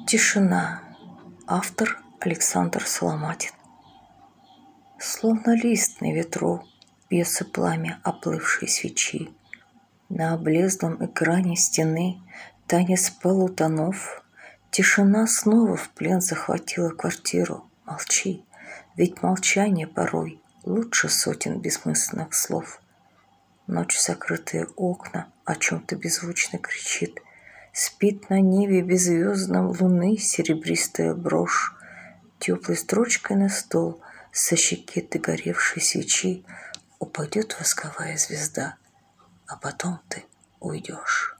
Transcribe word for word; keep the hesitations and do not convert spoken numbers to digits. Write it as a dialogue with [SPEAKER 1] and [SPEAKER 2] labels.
[SPEAKER 1] Тишина. Автор Александр Соломатин. Словно лист на ветру бьется пламя оплывшей свечи. На облезлом экране стены танец полутонов. Тишина снова в плен захватила квартиру. Молчи, ведь молчание порой лучше сотен бессмысленных слов. Ночь, закрытые окна, о чем-то беззвучно кричит. Спит на небе беззвездном луны серебристая брошь. Теплой строчкой на стол со щеки догоревшей свечи упадет восковая звезда, а потом ты уйдешь.